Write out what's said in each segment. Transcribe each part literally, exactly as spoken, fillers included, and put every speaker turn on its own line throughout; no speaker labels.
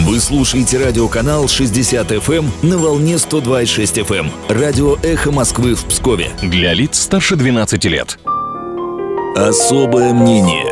Вы слушаете радиоканал шестьдесят эф эм на волне сто два и шесть эф эм. Радио «Эхо Москвы» в Пскове. Для лиц старше двенадцати лет. Особое мнение.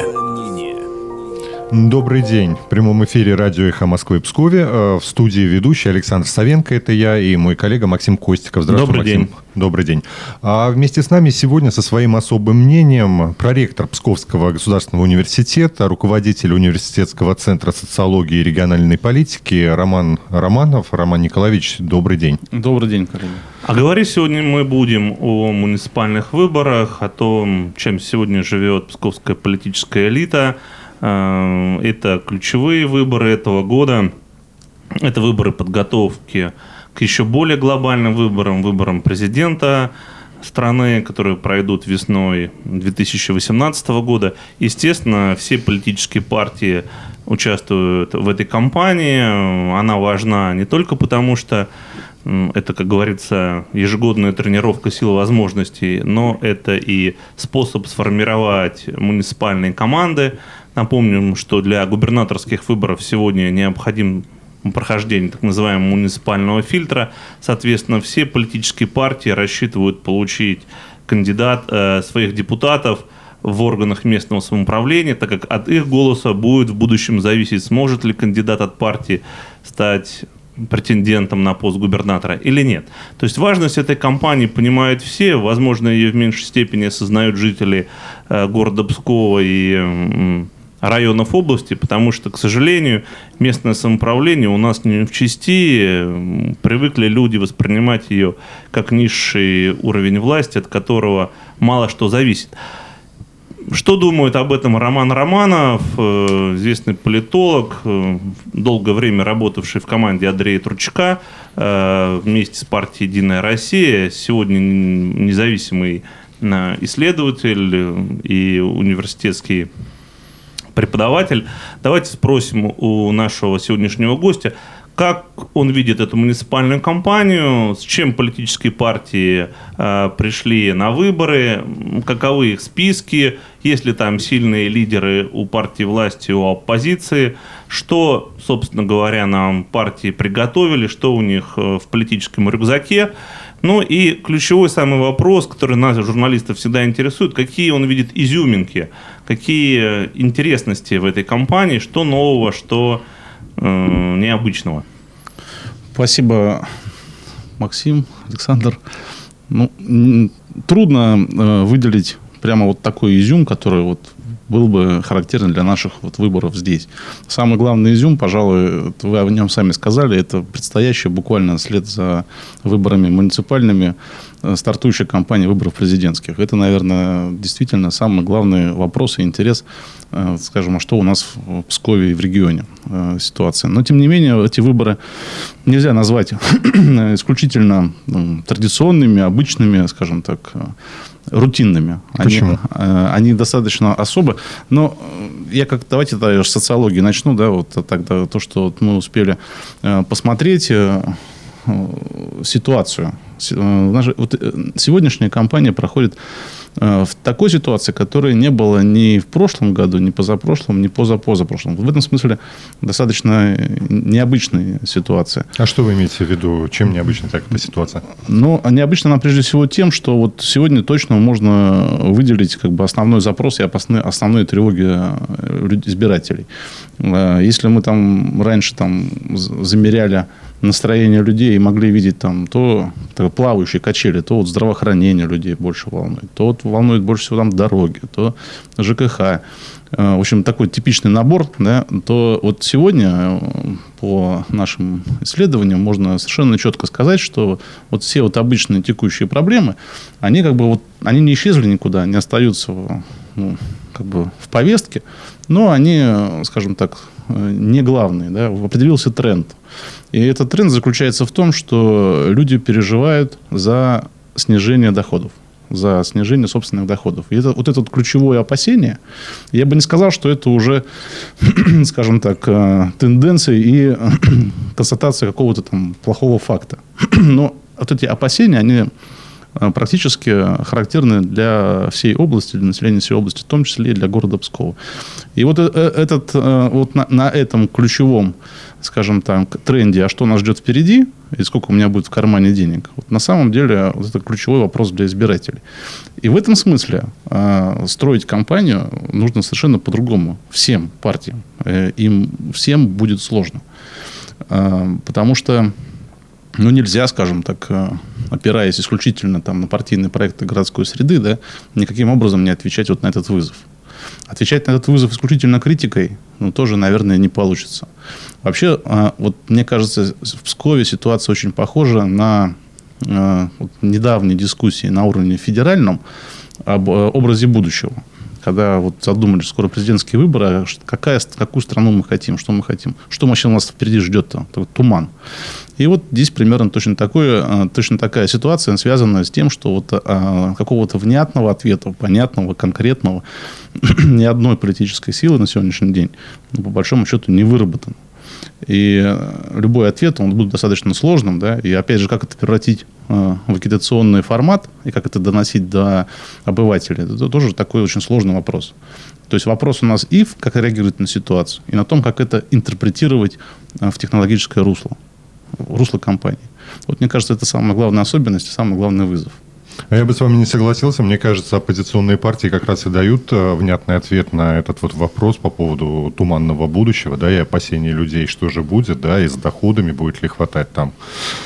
Добрый день. В прямом эфире радио «Эхо Москвы» в Пскове. В студии ведущий Александр Савенко, это я, и мой коллега Максим Костиков. Здравствуй,
Добрый
Максим.
день.
Добрый день. А вместе с нами сегодня со своим особым мнением проректор Псковского государственного университета, руководитель университетского центра социологии и региональной политики Роман Романов. Роман Николаевич, добрый день.
Добрый день, коллеги. А говорить сегодня мы будем о муниципальных выборах, о том, чем сегодня живет псковская политическая элита. Это ключевые выборы этого года. Это выборы подготовки к еще более глобальным выборам, выборам президента страны, которые пройдут весной две тысячи восемнадцатого года. Естественно, все политические партии участвуют в этой кампании. Она важна не только потому, что это, как говорится, ежегодная тренировка сил возможностей, но это и способ сформировать муниципальные команды. Напомним, что для губернаторских выборов сегодня необходимо прохождение так называемого муниципального фильтра. Соответственно, все политические партии рассчитывают получить кандидат, э, своих депутатов в органах местного самоуправления, так как от их голоса будет в будущем зависеть, сможет ли кандидат от партии стать претендентом на пост губернатора или нет. То есть важность этой кампании понимают все. Возможно, ее в меньшей степени осознают жители э, города Пскова и э, районов области, потому что, к сожалению, местное самоуправление у нас не в части. Привыкли люди воспринимать ее как низший уровень власти, от которого мало что зависит. Что думает об этом Роман Романов, известный политолог, долгое время работавший в команде Андрея Турчака вместе с партией «Единая Россия», сегодня независимый исследователь и университетский преподаватель. Давайте спросим у нашего сегодняшнего гостя, как он видит эту муниципальную кампанию, с чем политические партии э, пришли на выборы, каковы их списки, есть ли там сильные лидеры у партии власти, у оппозиции, что, собственно говоря, нам партии приготовили, что у них в политическом рюкзаке. Ну и ключевой самый вопрос, который нас, журналистов, всегда интересует, какие он видит изюминки, какие интересности в этой кампании, что нового, что э, необычного.
Спасибо, Максим, Александр. Ну, трудно э, выделить прямо вот такой изюм, который вот был бы характерен для наших вот выборов здесь. Самый главный изюм, пожалуй, вы о нем сами сказали, это предстоящая буквально вслед за выборами муниципальными стартующая кампания выборов президентских. Это, наверное, действительно самый главный вопрос и интерес, скажем, а что у нас в Пскове и в регионе ситуация. Но, тем не менее, эти выборы нельзя назвать исключительно ну, традиционными, обычными, скажем так, рутинными.
Почему?
Они, они достаточно особы. Но я как давайте тогда с социологии начну, да, вот тогда то, что вот мы успели посмотреть ситуацию. Вот сегодняшняя кампания проходит в такой ситуации, которой не было ни в прошлом году, ни позапрошлом, ни позапозапрошлом. В этом смысле достаточно необычная ситуация.
А что вы имеете в виду? Чем необычна такая ситуация?
Ну, необычна она прежде всего тем, что вот сегодня точно можно выделить как бы основной запрос и основные тревоги избирателей. Если мы там раньше там замеряли настроение людей и могли видеть там то, то плавающие качели, то вот здравоохранение людей больше волнует, то вот волнует больше всего там дороги, то ЖКХ. В общем, такой типичный набор, да, то вот сегодня по нашим исследованиям можно совершенно четко сказать, что вот все вот обычные текущие проблемы, они как бы вот, они не исчезли никуда, они остаются ну, как бы в повестке, но они, скажем так, не главные, да, определился тренд. И этот тренд заключается в том, что люди переживают за снижение доходов, за снижение собственных доходов. И это, вот это вот ключевое опасение, я бы не сказал, что это уже, скажем так, тенденция и констатация какого-то там плохого факта. Но вот эти опасения, они практически характерны для всей области, для населения всей области, в том числе и для города Пскова. И вот, этот, вот на, на этом ключевом, скажем так, тренде, а что нас ждет впереди, и сколько у меня будет в кармане денег, вот на самом деле вот это ключевой вопрос для избирателей. И в этом смысле э, строить кампанию нужно совершенно по-другому. Всем партиям. Э, им всем будет сложно. Э, потому что ну, нельзя, скажем так, э, опираясь исключительно там, на партийные проекты городской среды, да, никаким образом не отвечать вот на этот вызов. Отвечать на этот вызов исключительно критикой, ну, тоже, наверное, не получится. Вообще, вот мне кажется, в Пскове ситуация очень похожа на вот, недавние дискуссии на уровне федеральном об образе будущего. Когда вот задумали, скоро президентские выборы, какая, какую страну мы хотим, что мы хотим, что вообще у нас впереди ждет-то, такой туман. И вот здесь примерно точно, такое, точно такая ситуация, связанная с тем, что вот а, какого-то внятного ответа, понятного, конкретного ни одной политической силы на сегодняшний день, ну, по большому счету, не выработано. И любой ответ, он будет достаточно сложным, да, и опять же, как это превратить э, в агитационный формат, и как это доносить до обывателей, это тоже такой очень сложный вопрос. То есть вопрос у нас и в как реагировать на ситуацию, и на том, как это интерпретировать э, в технологическое русло, русло компании. Вот мне кажется, это самая главная особенность и самый главный вызов.
А я бы с вами не согласился. Мне кажется, оппозиционные партии как раз и дают внятный ответ на этот вот вопрос по поводу туманного будущего, да, и опасений людей, что же будет, да, и с доходами будет ли хватать там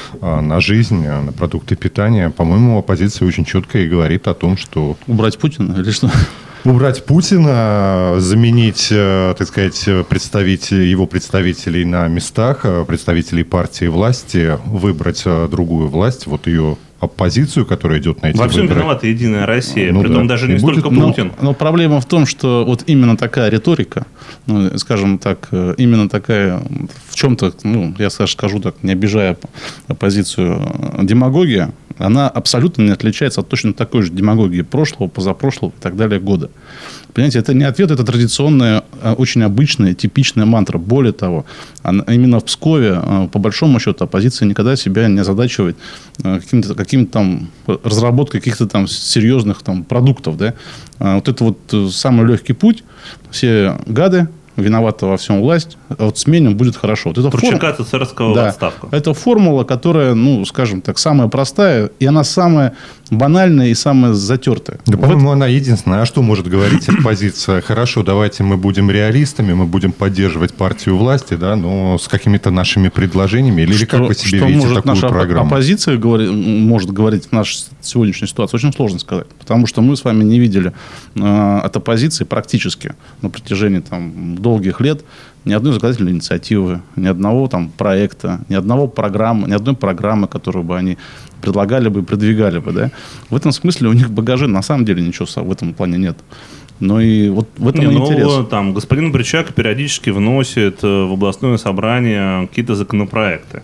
на жизнь, на продукты питания. По-моему, оппозиция очень четко и говорит о том, что...
Убрать Путина или что?
Убрать Путина, заменить, так сказать, представить, его представителей на местах, представителей партии власти, выбрать другую власть, вот ее оппозицию, которая идет на эти
выборы. Во всем
выборы.
виновата Единая Россия,
ну,
притом
да.
даже не
и
столько
будет,
Путин.
Но, но проблема в том, что вот именно такая риторика, ну, скажем так, именно такая, в чем-то, ну, я скажу так, не обижая оппозицию, демагогия, она абсолютно не отличается от точно такой же демагогии прошлого, позапрошлого и так далее года. Понимаете, это не ответ, это традиционная, очень обычная, типичная мантра. Более того, именно в Пскове, по большому счету, оппозиция никогда себя не озадачивает каким-то, каким-то там разработкой каких-то там серьезных там продуктов. Да? Вот это вот самый легкий путь. Все гады, виновата во всем власть, а вот сменим будет хорошо. Вот это
Турчака царского
да,
в отставку.
Это формула, которая, ну, скажем так, самая простая, и она самая банальная и самая затертая.
Да,
вот.
по-моему, она единственная. А что может говорить оппозиция? Хорошо, давайте мы будем реалистами, мы будем поддерживать партию власти, да, но с какими-то нашими предложениями. Или
что,
как вы себе
что
видите
может
такую
наша
программу?
Оппозиция говорит, может говорить в нашей сегодняшней ситуации, очень сложно сказать. Потому что мы с вами не видели э, от оппозиции практически на протяжении там, долгих лет ни одной законодательной инициативы, ни одного там проекта, ни одного программы, ни одной программы, которую бы они предлагали бы и продвигали бы. Да? В этом смысле у них багажа на самом деле ничего в этом плане нет. Но и вот в этом
не,
и
ну,
интерес.
Там, господин Бричак периодически вносит в областное собрание какие-то законопроекты.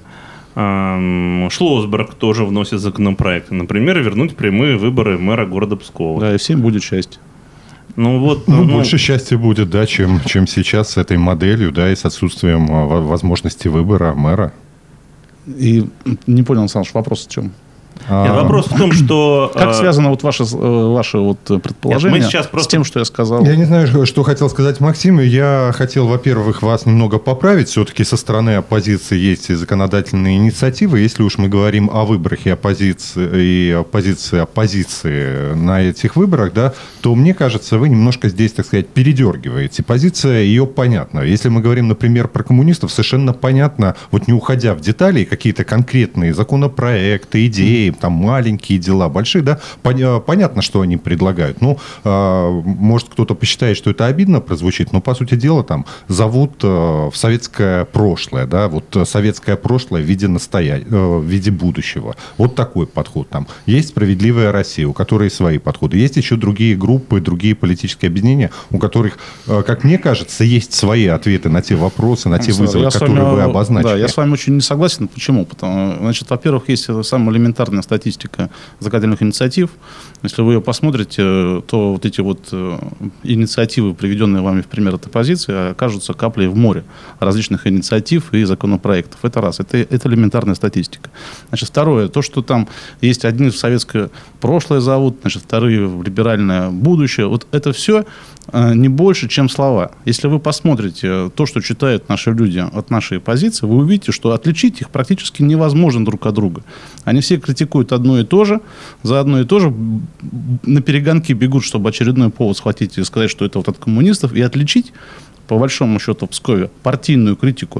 Шлосберг тоже вносит законопроекты. Например, вернуть прямые выборы мэра города Пскова.
Да, и всем будет счастье.
Ну, вот,
ну,
ну,
больше счастья будет, да, чем, чем сейчас с этой моделью, да, и с отсутствием возможности выбора мэра.
И не понял, Александр, вопрос в чем?
Нет, вопрос в том, что...
Как связано вот ваше, ваше вот предположение Нет, мы сейчас просто... с тем, что я сказал?
Я не знаю, что хотел сказать Максим. Я хотел, во-первых, вас немного поправить. Все-таки со стороны оппозиции есть и законодательные инициативы. Если уж мы говорим о выборах и оппозиции, и оппозиции, оппозиции на этих выборах, да, то, мне кажется, вы немножко здесь, так сказать, передергиваете. Позиция ее понятна. Если мы говорим, например, про коммунистов, совершенно понятно, вот не уходя в детали, какие-то конкретные законопроекты, идеи, там маленькие дела, большие, да, понятно, что они предлагают. Ну, может, кто-то посчитает, что это обидно прозвучит, но, по сути дела, там зовут в советское прошлое, да, вот советское прошлое в виде настоя... в виде будущего. Вот такой подход там. Есть «Справедливая Россия», у которой свои подходы. Есть еще другие группы, другие политические объединения, у которых, как мне кажется, есть свои ответы на те вопросы, на те вызовы, которые вы обозначили.
Да, я с вами очень не согласен. Почему? Потому, значит, во-первых, есть самый элементарный элементарная статистика законодательных инициатив. Если вы ее посмотрите, то вот эти вот инициативы, приведенные вами в пример от оппозиции, окажутся каплей в море различных инициатив и законопроектов. Это раз. Это, это элементарная статистика. Значит, второе. То, что там есть одни в советское прошлое зовут, значит, вторые в либеральное будущее. Вот это все не больше, чем слова. Если вы посмотрите то, что читают наши люди от нашей позиции, вы увидите, что отличить их практически невозможно друг от друга. Они все критикуют одно и то же, за одно и то же на перегонки бегут, чтобы очередной повод схватить и сказать, что это вот от коммунистов, и отличить, по большому счету, в Пскове партийную критику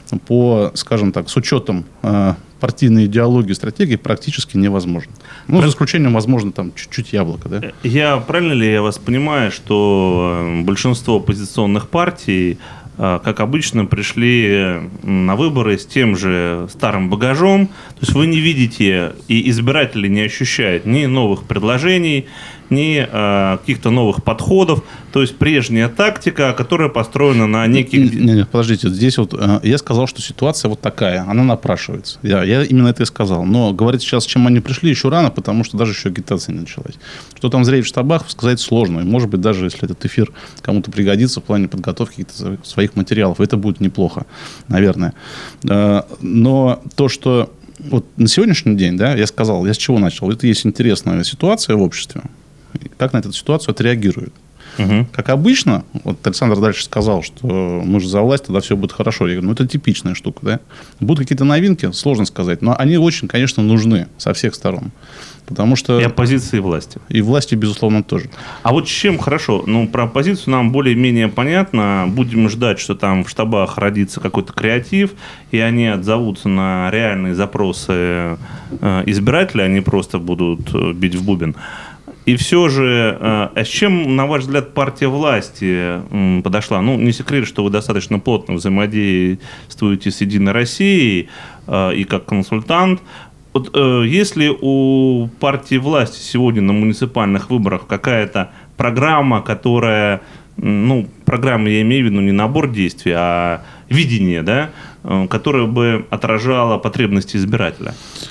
по, скажем так, с учетом э, партийной идеологии, стратегии практически невозможно. Ну, за исключением, возможно, там чуть-чуть яблоко, да?
Я, правильно ли я вас понимаю, что большинство оппозиционных партий, как обычно, пришли на выборы с тем же старым багажом? То есть вы не видите, и избиратели не ощущают ни новых предложений, ни э, каких-то новых подходов. То есть прежняя тактика, которая построена на неких...
Не, не, подождите, здесь вот э, я сказал, что ситуация вот такая, она напрашивается. Я, я именно это и сказал. Но говорить сейчас, с чем они пришли, еще рано, потому что даже еще агитация не началась. Что там зреет в штабах, сказать сложно. И, может быть, даже если этот эфир кому-то пригодится в плане подготовки каких-то своих материалов, это будет неплохо, наверное. Э, но то, что вот на сегодняшний день, да, я сказал, я с чего начал? Это есть интересная ситуация в обществе. Как на эту ситуацию отреагируют. Угу. Как обычно, вот Александр дальше сказал, что мы же за власть, тогда все будет хорошо. Я говорю, ну, это типичная штука, да? Будут какие-то новинки, сложно сказать, но они очень, конечно, нужны со всех сторон. Потому что...
И оппозиции, и власти.
И власти, безусловно, тоже.
А вот с чем хорошо? Ну, про оппозицию нам более-менее понятно. Будем ждать, что там в штабах родится какой-то креатив, и они отзовутся на реальные запросы избирателей, они просто будут бить в бубен. И все же, а с чем, на ваш взгляд, партия власти подошла? Ну, не секрет, что вы достаточно плотно взаимодействуете с «Единой Россией» и как консультант. Вот если у партии власти сегодня на муниципальных выборах какая-то программа, которая, ну, программа, я имею в виду не набор действий, а видение, да, которое бы отражало потребности избирателя?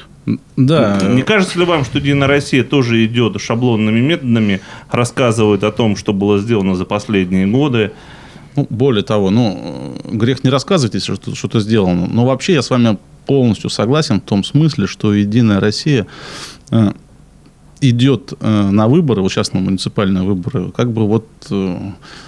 Да.
Не кажется ли вам, что «Единая Россия» тоже идет шаблонными методами, рассказывает о том, что было сделано за последние годы?
Ну, более того, ну, грех не рассказывать, если что-то, что-то сделано. Но вообще я с вами полностью согласен в том смысле, что «Единая Россия» э, идет э, на выборы, вот сейчас на муниципальные выборы, как бы вот... Э,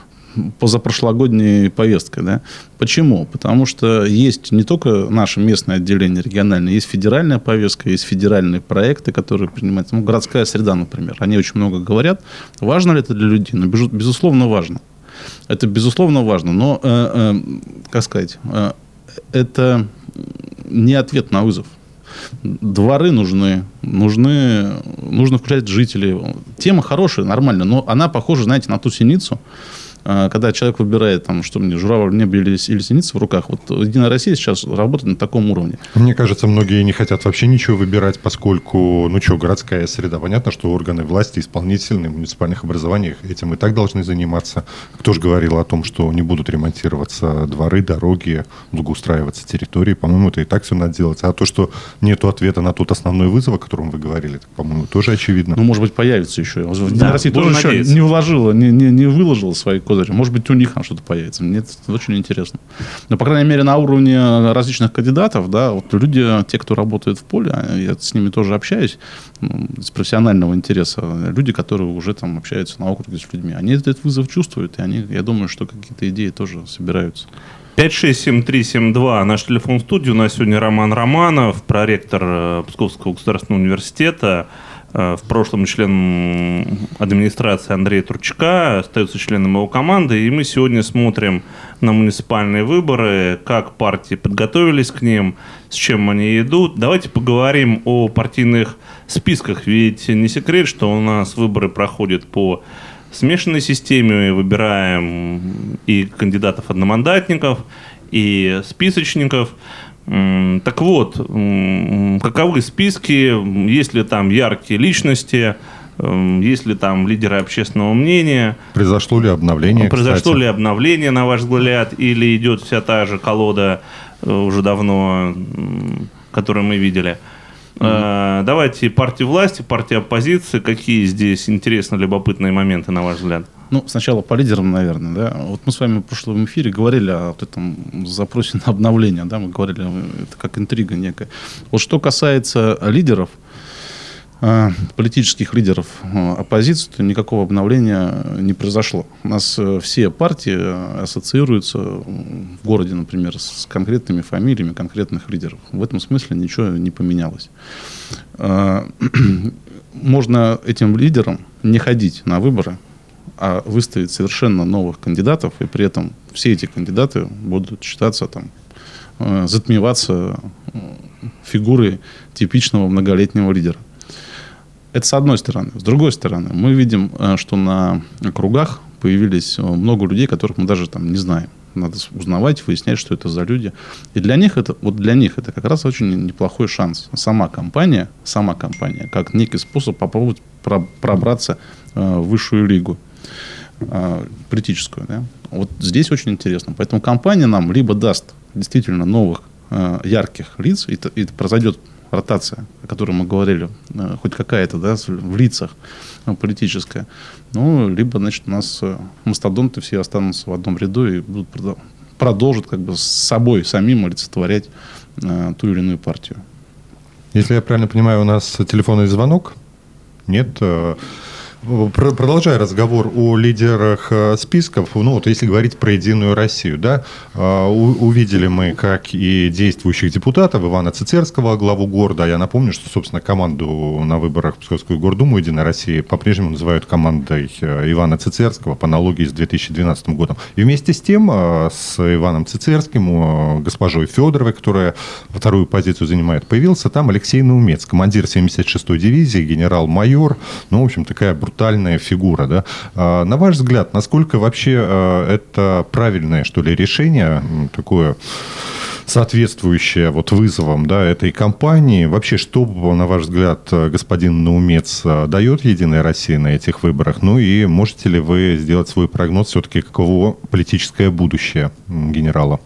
позапрошлогодней повесткой. Да? Почему? Потому что есть не только наше местное отделение региональное, есть федеральная повестка, есть федеральные проекты, которые принимаются. Ну, городская среда, например. Они очень много говорят. Важно ли это для людей? Ну, безусловно, важно. Это, безусловно, важно. Но, э, э, как сказать, э, это не ответ на вызов. Дворы нужны, нужны, нужно включать жителей. Тема хорошая, нормальная, но она похожа, знаете, на ту синицу, когда человек выбирает, там, что мне, журавль в небе или, или синица в руках. Вот «Единая Россия» сейчас работает на таком уровне.
Мне кажется, многие не хотят вообще ничего выбирать, поскольку, ну что, городская среда. Понятно, что органы власти исполнительные в муниципальных образованиях этим и так должны заниматься. Кто же говорил о том, что не будут ремонтироваться дворы, дороги, благоустраиваться территории? По-моему, это и так все надо делать. А то, что нету ответа на тот основной вызов, о котором вы говорили, так, по-моему, тоже очевидно.
Ну, может быть, появится еще. «Единая
да,
Россия» тоже еще не вложила, не, не, не выложила свои козыри. Может быть, у них там что-то появится. Мне это очень интересно. Но, по крайней мере, на уровне различных кандидатов, да, вот люди, те, кто работает в поле, я с ними тоже общаюсь, ну, с профессионального интереса. Люди, которые уже там общаются на округе с людьми, они этот вызов чувствуют, и они, я думаю, что какие-то идеи тоже собираются.
пять шесть семь три семь два, наш телефон в студии. У нас сегодня Роман Романов, проректор Псковского государственного университета. В прошлом член администрации Андрея Турчака, остается членом его команды. И мы сегодня смотрим на муниципальные выборы, как партии подготовились к ним, с чем они идут. Давайте поговорим о партийных списках. Ведь не секрет, что у нас выборы проходят по смешанной системе. Выбираем и кандидатов-одномандатников, и списочников. Так вот, каковы списки, есть ли там яркие личности, есть ли там лидеры общественного мнения?
Произошло ли обновление,
Произошло
кстати?
ли обновление, на ваш взгляд, или идет вся та же колода уже давно, которую мы видели? Mm-hmm. Давайте партии власти, партии оппозиции. Какие здесь интересные, любопытные моменты, на ваш взгляд?
Ну, сначала по лидерам, наверное, да. Вот мы с вами в прошлом эфире говорили о вот этом запросе на обновление, да, мы говорили, это как интрига некая. Вот что касается лидеров, политических лидеров оппозиции, то никакого обновления не произошло. У нас все партии ассоциируются в городе, например, с конкретными фамилиями конкретных лидеров. В этом смысле ничего не поменялось. Можно этим лидерам не ходить на выборы, а выставить совершенно новых кандидатов, и при этом все эти кандидаты будут считаться там, затмеваться фигурой типичного многолетнего лидера. Это с одной стороны. С другой стороны, мы видим, что на округах появились много людей, которых мы даже там не знаем. Надо узнавать, выяснять, что это за люди. И для них это, вот для них это как раз очень неплохой шанс. Сама компания, сама компания, как некий способ попробовать пробраться в высшую лигу политическую. Да? Вот здесь очень интересно. Поэтому компания нам либо даст действительно новых ярких лиц, и это, и это произойдет ротация, о которой мы говорили, хоть какая-то, да, в лицах политическая. Ну, либо, значит, у нас мастодонты все останутся в одном ряду и будут продолжат как бы с собой самим олицетворять э, ту или иную партию.
Если я правильно понимаю, у нас телефонный звонок? Нет? Продолжая разговор о лидерах списков, ну вот если говорить про «Единую Россию», да, увидели мы, как и действующих депутатов Ивана Цицерского, главу города. Я напомню, что, собственно, команду на выборах в Псковскую гордуму «Единой России» по-прежнему называют командой Ивана Цицерского по аналогии с две тысячи двенадцатым годом. И вместе с тем, с Иваном Цицерским, госпожой Федоровой, которая вторую позицию занимает, появился там Алексей Наумец, командир семьдесят шестой дивизии, генерал-майор, ну, в общем, такая брутальная фигура, да. А, на ваш взгляд, насколько вообще а, это правильное, что ли, решение, такое соответствующее вот вызовам, да, этой кампании? Вообще, что, на ваш взгляд, господин Наумец дает «Единая Россия» на этих выборах? Ну и можете ли вы сделать свой прогноз все-таки, каково политическое будущее генерала?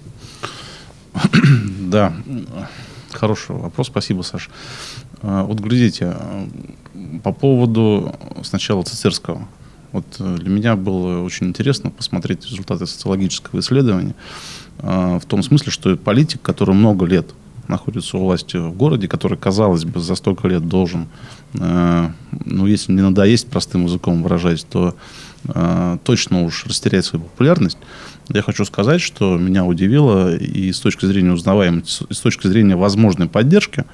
Да, хороший вопрос, спасибо, Саш. Вот глядите, по поводу сначала Цицерского. Вот для меня было очень интересно посмотреть результаты социологического исследования в том смысле, что политик, который много лет находится у власти в городе, который, казалось бы, за столько лет должен, ну, если не надоесть, простым языком выражаясь, то точно уж растерять свою популярность. Я хочу сказать, что меня удивило и с точки зрения узнаваемости, и с точки зрения возможной поддержки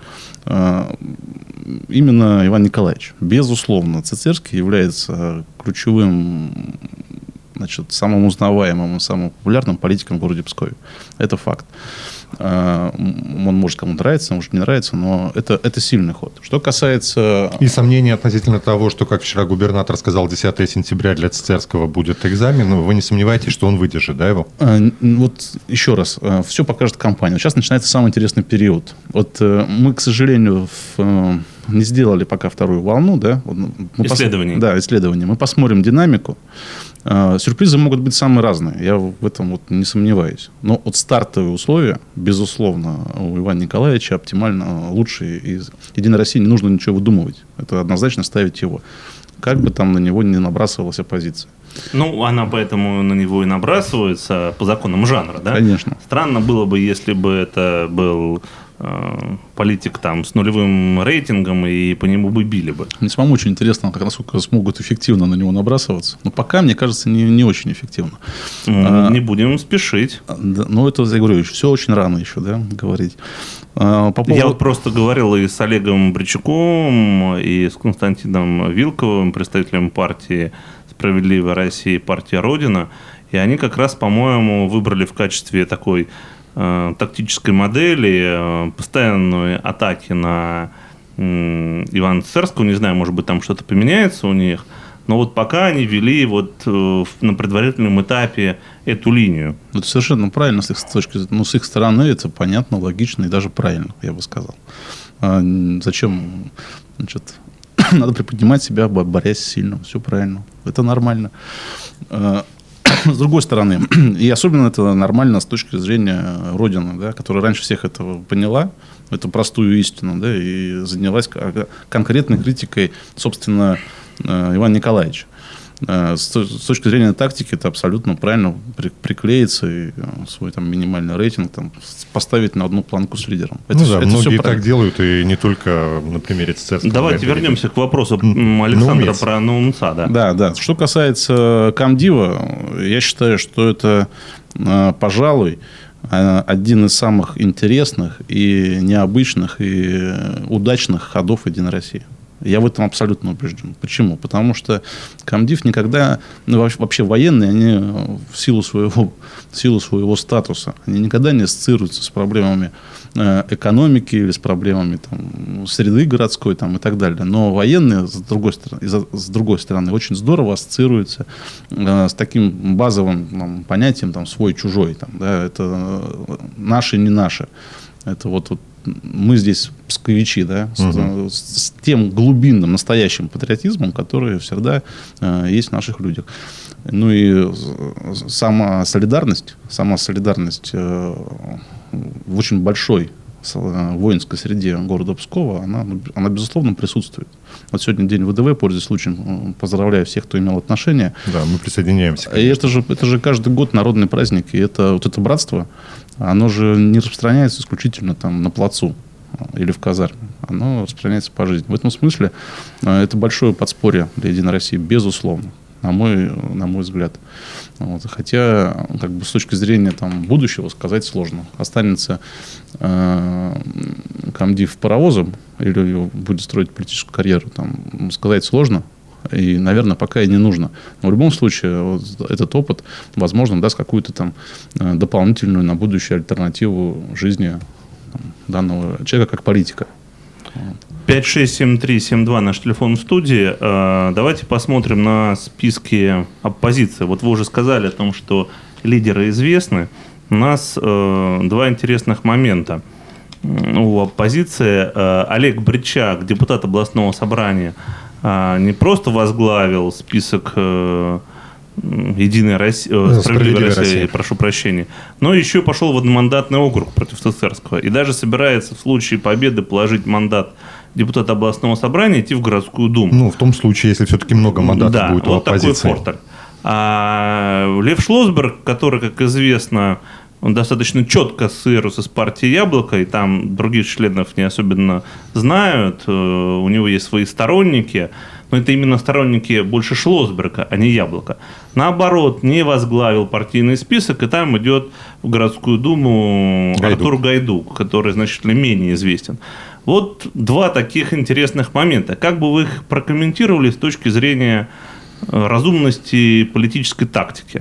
именно Иван Николаевич. Безусловно, Цицерский является ключевым, значит, самым узнаваемым и самым популярным политиком в городе Пскове. Это факт. Он может кому нравиться, может не нравиться, но это, это сильный ход. Что касается...
И сомнения относительно того, что, как вчера губернатор сказал, десятого сентября для Цицерского будет экзамен, вы не сомневаетесь, что он выдержит, да, его?
Вот еще раз, все покажет компания. Сейчас начинается самый интересный период. Вот мы, к сожалению, в... не сделали пока вторую волну, да?
Исследование.
Пос... Да, исследование. Мы посмотрим динамику. Сюрпризы могут быть самые разные, я в этом вот не сомневаюсь. Но вот стартовые условия, безусловно, у Ивана Николаевича оптимально лучшие. Из «Единой России» не нужно ничего выдумывать. Это однозначно ставить его. Как бы там на него не набрасывалась оппозиция.
Ну, она поэтому на него и набрасывается по законам жанра, да?
Конечно.
Странно было бы, если бы это был э, политик там с нулевым рейтингом, и по нему бы били бы.
Мне самому очень интересно, как насколько смогут эффективно на него набрасываться. Но пока, мне кажется, не, не очень эффективно.
Ну, а, не будем спешить.
Да, ну, это, я говорю, все очень рано еще, да, говорить. А, по поводу...
Я вот просто говорил и с Олегом Бричуком, и с Константином Вилковым, представителем партии «Справедливая Россия» и партия «Родина». И они как раз, по-моему, выбрали в качестве такой э, тактической модели э, постоянные атаки на э, Ивана Цицерского. Не знаю, может быть, там что-то поменяется у них. Но вот пока они вели вот, э, на предварительном этапе эту линию.
Это совершенно правильно с их точки, ну, с их стороны. Это понятно, логично и даже правильно, я бы сказал. А зачем, значит... Надо приподнимать себя, борясь сильно. Все правильно. Это нормально. С другой стороны, и особенно это нормально с точки зрения Родины, да, которая раньше всех этого поняла эту простую истину, да, и занялась конкретной критикой, собственно, Ивана Николаевича. С точки зрения тактики, это абсолютно правильно приклеиться и свой там минимальный рейтинг там, поставить на одну планку с лидером. Это,
ну да,
это
многие так делают, и не только на примере цесарского.
Давайте вернемся к вопросу Александра про Наумца. Да.
да, да. Что касается комдива, я считаю, что это, пожалуй, один из самых интересных и необычных и удачных ходов Единой России. Я в этом абсолютно убежден. Почему? Потому что комдив никогда, ну, вообще военные, они в силу своего, в силу своего статуса, они никогда не ассоциируются с проблемами экономики или с проблемами там, среды городской там, и так далее. Но военные, с другой стороны, с другой стороны очень здорово ассоциируются с таким базовым там, понятием там, свой-чужой. Там, да, это наши, не наши. Это вот, вот мы здесь псковичи, да, угу. с, с тем глубинным, настоящим патриотизмом, который всегда э, есть в наших людях. Ну и сама солидарность, сама солидарность э, в очень большой воинской среде города Пскова, она, она безусловно присутствует. Вот сегодня день ВДВ, пользуясь случаем, поздравляю всех, кто имел отношение.
Да, мы присоединяемся.
И это же, это же каждый год народный праздник, и это, вот это братство, оно же не распространяется исключительно там, на плацу или в казарме. Оно распространяется по жизни. В этом смысле это большое подспорье для Единой России, безусловно, на мой, на мой взгляд. Вот. Хотя, как бы, с точки зрения там, будущего сказать сложно. Останется э, комдив паровозом или будет строить политическую карьеру, там, сказать сложно. И, наверное, пока и не нужно. Но в любом случае, вот этот опыт, возможно, даст какую-то там дополнительную на будущее альтернативу жизни там, данного человека как политика.
пять шесть семь три семь два наш телефон в студии. Давайте посмотрим на списки оппозиции. Вот вы уже сказали о том, что лидеры известны. У нас два интересных момента. У оппозиции Олег Бричак, депутат областного собрания, не просто возглавил список Единой России, ну, Справедливой России, России, прошу прощения, но еще пошел в одномандатный округ против Цесарского. И даже собирается в случае победы положить мандат депутата областного собрания идти в городскую думу.
Ну, в том случае, если все-таки много мандатов да, будет у
вот
оппозиции.
Такой фортель. А Лев Шлосберг, который, как известно, он достаточно четко ассоциируется с партией «Яблоко», и там других членов не особенно знают. У него есть свои сторонники, но это именно сторонники больше Шлосберга, а не «Яблоко». Наоборот, не возглавил партийный список, и там идет в городскую думу Гайдук. Артур Гайдук, который значительно менее известен. Вот два таких интересных момента. Как бы вы их прокомментировали с точки зрения разумности политической тактики?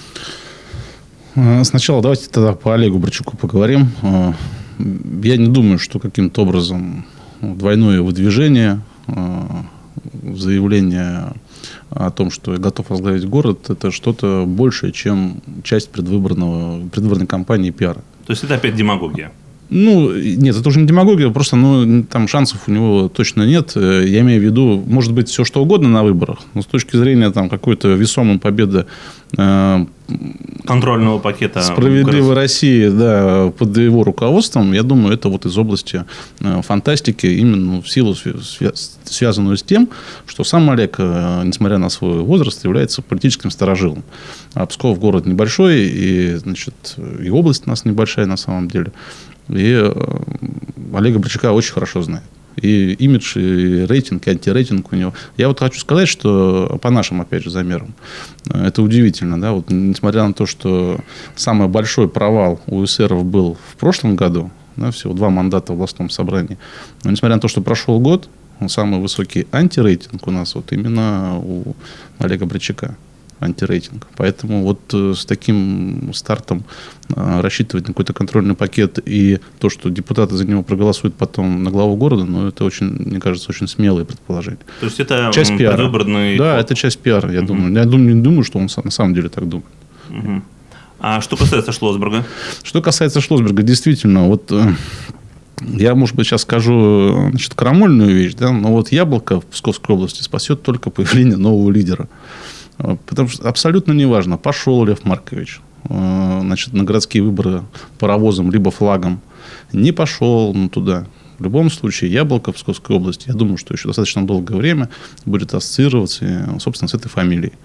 Сначала давайте тогда по Олегу Бричаку поговорим. Я не думаю, что каким-то образом двойное выдвижение, заявление о том, что я готов возглавить город, это что-то большее, чем часть предвыборного, предвыборной кампании пиара.
То есть это опять демагогия?
Ну, нет, это уже не демагогия, просто ну, там шансов у него точно нет. Я имею в виду, может быть, все что угодно на выборах, но с точки зрения там, какой-то весомой победы э,
контрольного пакета
«Справедливой России», да, под его руководством, я думаю, это вот из области э, фантастики, именно в силу, свя- связанную с тем, что сам Олег, э, несмотря на свой возраст, является политическим старожилом. А Псков город небольшой, и, значит, и область у нас небольшая на самом деле. И Олега Бричака очень хорошо знает. И имидж, и рейтинг, и антирейтинг у него. Я вот хочу сказать, что по нашим, опять же, замерам, это удивительно. Да? Вот, несмотря на то, что самый большой провал у эсеров был в прошлом году, да, всего два мандата в областном собрании, но несмотря на то, что прошел год, самый высокий антирейтинг у нас вот именно у Олега Бричака. Антирейтинг. Поэтому вот с таким стартом рассчитывать на какой-то контрольный пакет и то, что депутаты за него проголосуют потом на главу города, ну, это очень, мне кажется, очень смелое предположение.
То есть это
часть пиара.
Предвыборный...
Да, это часть пиара, я uh-huh. думаю. Я думаю, не думаю, что он на самом деле так думает.
Uh-huh. А что касается Шлосберга?
Что касается Шлосберга, действительно, вот я, может быть, сейчас скажу, значит, крамольную вещь, да, но вот «Яблоко» в Псковской области спасет только появление нового лидера. Потому что абсолютно неважно, пошел Лев Маркович, значит, на городские выборы паровозом либо флагом, не пошел ну, туда. В любом случае, Яблоко в Псковской области, я думаю, что еще достаточно долгое время будет ассоциироваться, собственно, с этой фамилией.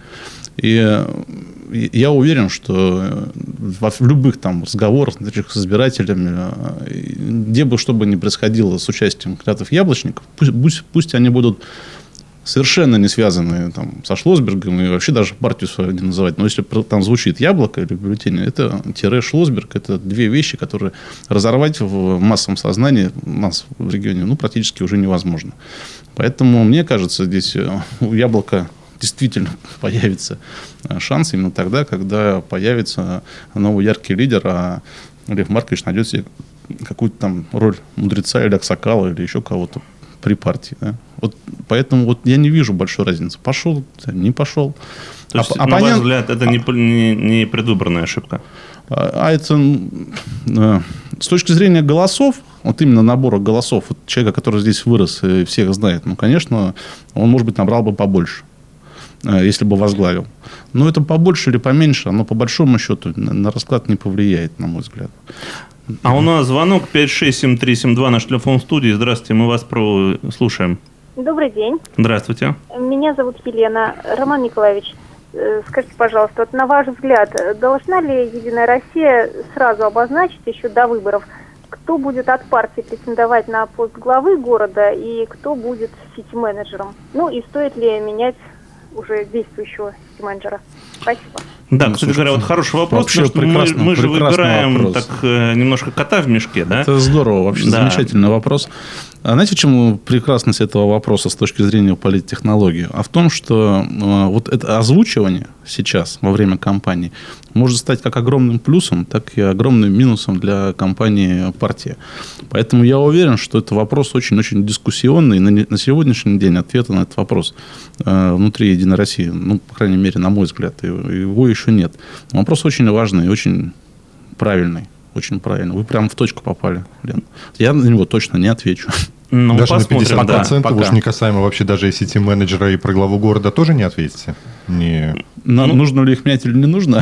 И я уверен, что в любых там разговорах с избирателями, где бы что бы ни происходило с участием кандидатов яблочников, пусть, пусть, пусть они будут совершенно не связаны там, со Шлосбергом и вообще даже партию свою не называть. Но если там звучит Яблоко или бюллетень, это тире Шлосберг. Это две вещи, которые разорвать в массовом сознании у нас в регионе ну, практически уже невозможно. Поэтому, мне кажется, здесь у Яблока действительно появится шанс именно тогда, когда появится новый яркий лидер, а Лев Маркович найдет себе какую-то там роль мудреца или аксакала или еще кого-то при партии. Да? Вот, поэтому вот я не вижу большой разницы. Пошел, не пошел.
То есть,
а,
на
оппонент...
ваш взгляд, это не, не, не предвыборная ошибка?
А, а это э, с точки зрения голосов, вот именно набора голосов вот человека, который здесь вырос и всех знает, ну, конечно, он, может быть, набрал бы побольше, э, если бы возглавил. Но это побольше или поменьше, оно по большому счету на, на расклад не повлияет, на мой взгляд.
А у нас звонок пять шесть семь три семь два, наш телефон в студии. Здравствуйте, мы вас про... слушаем.
Добрый день.
Здравствуйте.
Меня зовут Елена. Роман Николаевич, скажите, пожалуйста, вот на ваш взгляд, должна ли Единая Россия сразу обозначить еще до выборов, кто будет от партии претендовать на пост главы города и кто будет сити-менеджером? Ну и стоит ли менять уже действующего сити-менеджера? Спасибо.
Да, кстати говоря, вот хороший вопрос, потому что мы, мы же выбираем вопрос. Так немножко кота в мешке, да?
Это здорово, вообще да. Замечательный вопрос. А знаете, в чем прекрасность этого вопроса с точки зрения политтехнологии? А в том, что вот это озвучивание сейчас во время кампании может стать как огромным плюсом, так и огромным минусом для кампании партии. Поэтому я уверен, что это вопрос очень-очень дискуссионный. На сегодняшний день ответа на этот вопрос внутри Единой России, ну, по крайней мере, на мой взгляд, его еще нет. Вопрос очень важный и очень правильный. Очень правильно. Вы прям в точку попали, Лен. Я на него точно не отвечу.
Ну, даже на пятьдесят процентов да, уж не касаемо вообще даже и сити-менеджера, и про главу города тоже не ответите? Не...
На, ну, нужно ли их менять или не нужно?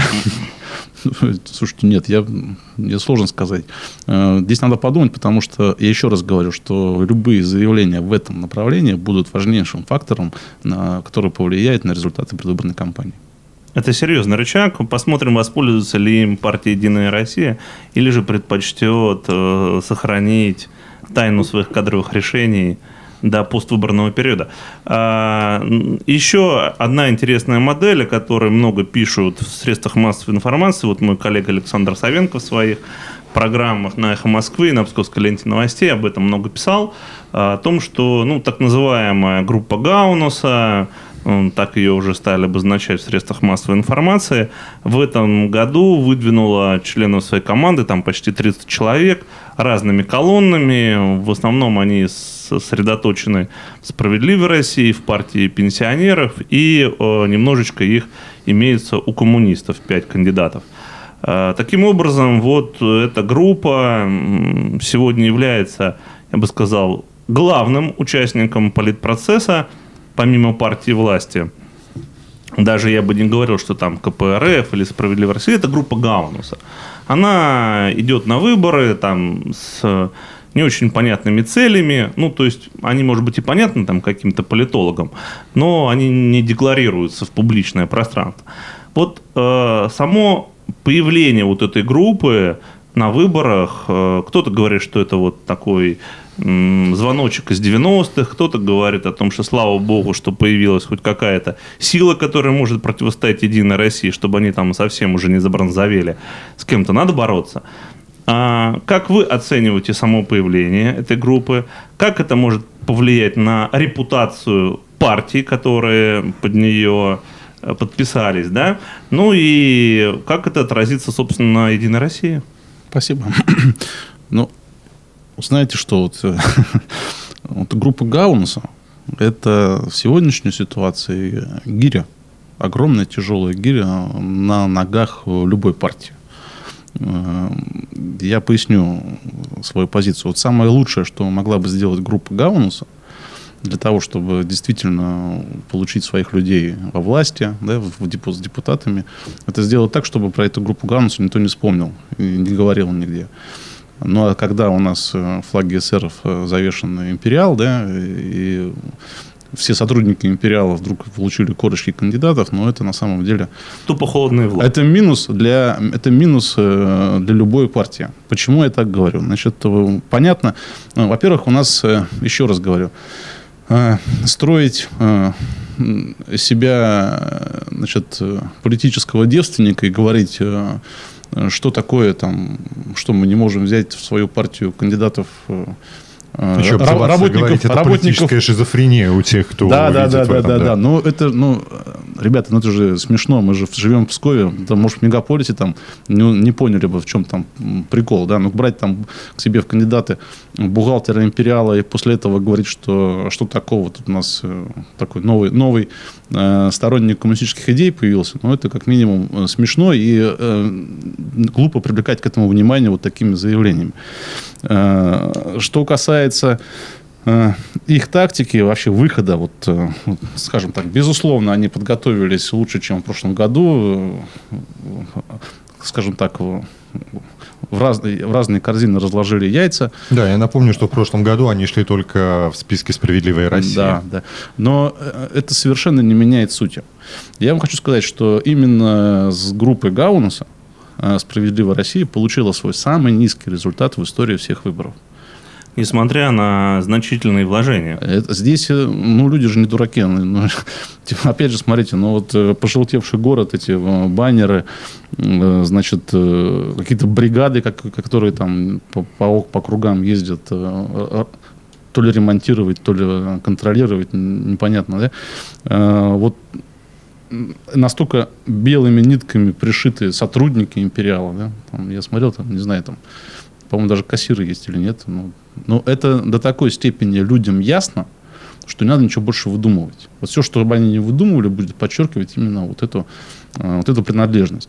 Слушайте, нет, я, мне сложно сказать. Здесь надо подумать, потому что, я еще раз говорю, что любые заявления в этом направлении будут важнейшим фактором, на, который повлияет на результаты предвыборной кампании.
Это серьезный рычаг. Посмотрим, воспользуется ли им партия «Единая Россия» или же предпочтет э, сохранить тайну своих кадровых решений до поствыборного периода. А, еще одна интересная модель, о которой много пишут в средствах массовой информации. Вот мой коллега Александр Савенко в своих программах на «Эхо Москвы», на Псковской ленте новостей об этом много писал. О том, что ну, так называемая группа Гаунуса, так ее уже стали обозначать в средствах массовой информации, в этом году выдвинула членов своей команды, там почти тридцать человек, разными колоннами. В основном они сосредоточены в «Справедливой России», в партии пенсионеров, и э, немножечко их имеется у коммунистов, пять кандидатов. Э, таким образом, вот эта группа сегодня является, я бы сказал, главным участником политпроцесса, помимо партии власти. Даже я бы не говорил, что там ка пэ эр эф или «Справедливая Россия», это группа Гаунуса. Она идет на выборы там, с не очень понятными целями. Ну, то есть, они, может быть, и понятны там, каким-то политологам, но они не декларируются в публичное пространство. Вот э, само появление вот этой группы на выборах, э, кто-то говорит, что это вот такой звоночек из девяностых, кто-то говорит о том, что слава богу, что появилась хоть какая-то сила, которая может противостоять Единой России, чтобы они там совсем уже не забронзовели. С кем-то надо бороться. А как вы оцениваете само появление этой группы? Как это может повлиять на репутацию партий, которые под нее подписались, да? Ну и как это отразится, собственно, на Единой России?
Спасибо. Ну, знаете, что вот, вот группа Гаунуса – это в сегодняшней ситуации гиря, огромная тяжелая гиря на ногах любой партии. Я поясню свою позицию. Вот самое лучшее, что могла бы сделать группа Гаунуса для того, чтобы действительно получить своих людей во власти, да, в депо с депутатами, это сделать так, чтобы про эту группу Гаунуса никто не вспомнил и не говорил нигде. Ну, а когда у нас флаги эсеров завешены «Империал», да, и все сотрудники «Империала» вдруг получили корочки кандидатов, но это на самом деле...
Тупо холодный власть.
Это минус для, это минус для любой партии. Почему я так говорю? Значит, понятно. Во-первых, у нас, еще раз говорю, строить себя, значит, политического девственника и говорить... Что такое там, что мы не можем взять в свою партию кандидатов,
еще
ра- работников,
говорить, это
работников...
политическая шизофрения у тех, кто
да, да,
видит
да,
в этом.
Да, да,
да,
да. Ну, это, ну, ребята, ну, это же смешно. Мы же живем в Пскове. Там, может, в мегаполисе там не, не поняли бы, в чем там прикол. Да? Ну, брать там к себе в кандидаты бухгалтера «Империала» и после этого говорить, что что такого. Тут у нас такой новый, новый э, сторонник коммунистических идей появился. Ну, это как минимум смешно и э, глупо привлекать к этому внимание вот такими заявлениями. Э, что касается... их тактики, вообще выхода, вот, скажем так, безусловно, они подготовились лучше, чем в прошлом году. Скажем так, в разные, в разные корзины разложили яйца.
Да, я напомню, что в прошлом году они шли только в списке «Справедливая Россия».
Да, да. Но это совершенно не меняет сути. Я вам хочу сказать, что именно с группой Гаунаса «Справедливая Россия» получила свой самый низкий результат в истории всех выборов.
Несмотря на значительные вложения.
Это, здесь, ну, люди же не дураки. Ну, типа, опять же, смотрите, ну, вот пожелтевший город, эти баннеры, значит, какие-то бригады, как, которые там по, по, по кругам ездят, то ли ремонтировать, то ли контролировать, непонятно, да? Вот настолько белыми нитками пришиты сотрудники «Империала», да? Там, я смотрел, там, не знаю, там, по-моему, даже кассиры есть или нет. Но, но это до такой степени людям ясно, что не надо ничего больше выдумывать. Вот все, что бы они не выдумывали, будет подчеркивать именно вот эту, вот эту принадлежность.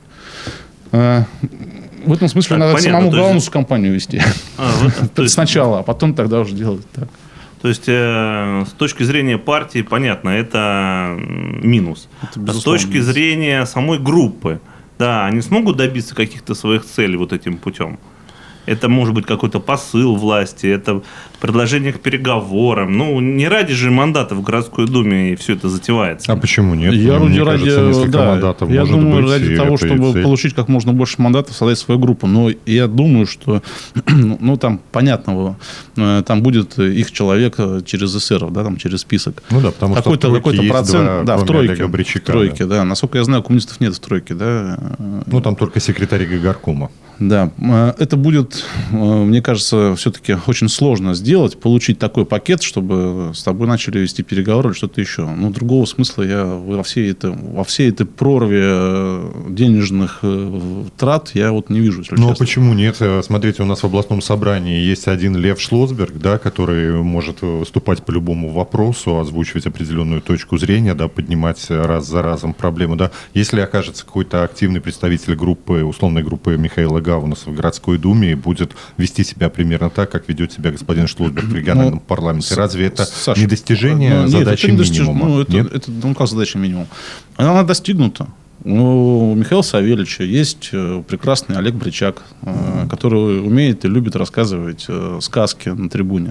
В этом смысле так, надо понятно, самому Гаунасу есть... компанию вести. А, вот, то есть... Сначала, а потом тогда уже делать так.
То есть, э, с точки зрения партии, понятно, это минус. Это, а с точки минус. зрения самой группы, да, они смогут добиться каких-то своих целей вот этим путем. Это может быть какой-то посыл власти, это предложение к переговорам. Ну, не ради же мандата в городской думе и все это затевается.
А почему нет?
Я
ну, мне
ради,
кажется, несколько
да,
мандатов
я
может
думаю,
быть.
ради того, чтобы цель. получить как можно больше мандатов, создать свою группу. Но я думаю, что, ну, там, понятно, там будет их человек через эсеров, да, там, через список.
Ну да, потому
какой-то,
что
какой-то процент,
два,
да, в тройке.
Бричака,
в тройке,
да.
да. Насколько я знаю, коммунистов нет в тройке, да.
Ну, там только секретарь горкома.
Да, это будет, мне кажется, все-таки очень сложно сделать, получить такой пакет, чтобы с тобой начали вести переговоры или что-то еще. Но другого смысла я во всей, это, во всей этой прорве денежных трат я вот не вижу.
Ну, а почему нет? Смотрите, у нас в областном собрании есть один Лев Шлосберг, да, который может выступать по любому вопросу, озвучивать определенную точку зрения, да, поднимать раз за разом проблему. Да. Если окажется какой-то активный представитель группы, условной группы Михаила Гаунаса в городской думе и будет вести себя примерно так, как ведет себя господин Шлосберг в региональном ну, парламенте. Разве это Саша, не достижение ну, задачи нет, это минимума?
Ну, это, нет? Это, ну, как задача минимума? Она достигнута. У Михаила Савельевича есть прекрасный Олег Бричак, который умеет и любит рассказывать сказки на трибуне,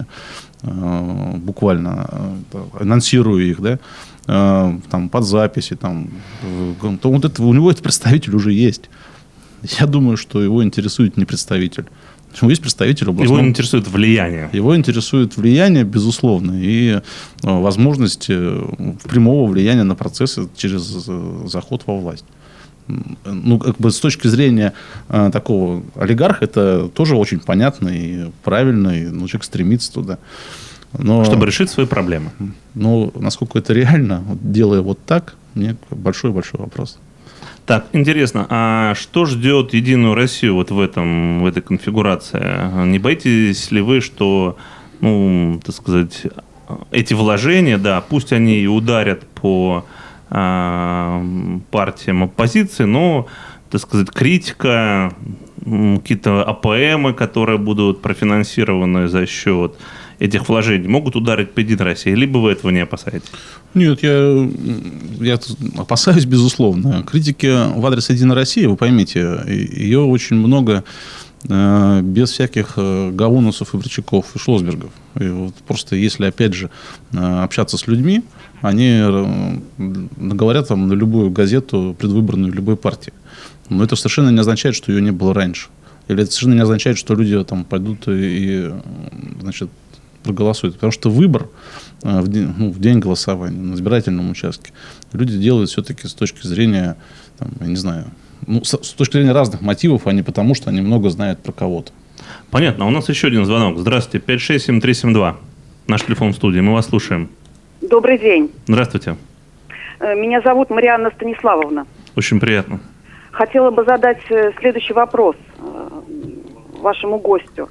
буквально анонсируя их, да, там, под записи. Там, то вот это, у него этот представитель уже есть. Я думаю, что его интересует не представитель. Есть представитель областного...
Его интересует влияние.
Его интересует влияние, безусловно, и возможность прямого влияния на процессы через заход во власть. Ну, как бы с точки зрения э, такого олигарха, это тоже очень понятно и правильно, и ну, человек стремится туда. Но,
чтобы решить свои проблемы.
Но насколько это реально, делая вот так, мне большой-большой вопрос.
Так, интересно, а что ждет Единую Россию вот в, этом, в этой конфигурации? Не боитесь ли вы, что, ну, так сказать, эти вложения, да, пусть они и ударят по а, партиям оппозиции, но, так сказать, критика, какие-то АПМы, которые будут профинансированы за счет этих вложений, могут ударить по Единой России? Либо вы этого не опасаетесь?
Нет, я, я опасаюсь, безусловно. Критики в адрес Единой России, вы поймите, ее очень много без всяких Гаунусов и Бричаков и Шлосбергов. И вот просто если, опять же, общаться с людьми, они говорят там на любую газету предвыборную любой партии. Но это совершенно не означает, что ее не было раньше. Или это совершенно не означает, что люди там пойдут и, значит, проголосуют. Потому что выбор в день, ну, в день голосования на избирательном участке люди делают все-таки с точки зрения, там, я не знаю, ну, с, с точки зрения разных мотивов, а не потому, что они много знают про кого-то.
Понятно. У нас еще один звонок. Здравствуйте. пять шесть семь три семь два. Наш телефон в студии. Мы вас слушаем.
Добрый день.
Здравствуйте.
Меня зовут Марианна Станиславовна.
Очень приятно.
Хотела бы задать следующий вопрос вашему гостю.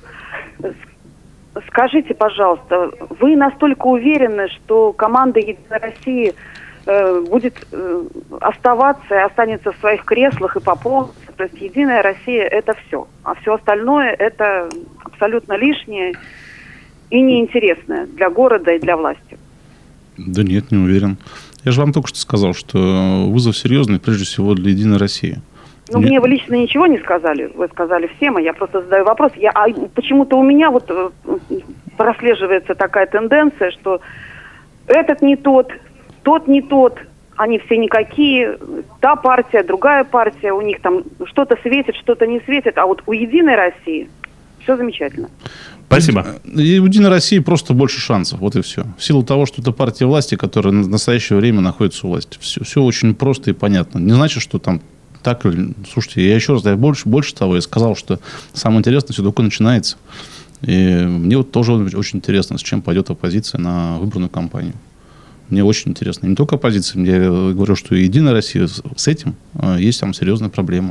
Скажите, пожалуйста, вы настолько уверены, что команда «Единой России» будет оставаться и останется в своих креслах и пополнится? То есть «Единая Россия» – это все, а все остальное – это абсолютно лишнее и неинтересное для города и для власти?
Да нет, не уверен. Я же вам только что сказал, что вызов серьезный, прежде всего, для «Единой России».
Ну, мне вы лично ничего не сказали. Вы сказали всем, а я просто задаю вопрос. Я, а почему-то у меня вот прослеживается такая тенденция, что этот не тот, тот не тот, они все никакие, та партия, другая партия, у них там что-то светит, что-то не светит, а вот у «Единой России» все замечательно.
Спасибо.
И у «Единой России» просто больше шансов, вот и все. В силу того, что это партия власти, которая в настоящее время находится у власти. Все, все очень просто и понятно. Не значит, что там так, слушайте, я еще раз, я больше, больше того, я сказал, что самое интересное все только начинается. И мне вот тоже очень интересно, с чем пойдет оппозиция на выборную кампанию. Мне очень интересно. Не только оппозиция, я говорю, что «Единая Россия» с этим есть там серьезная проблема.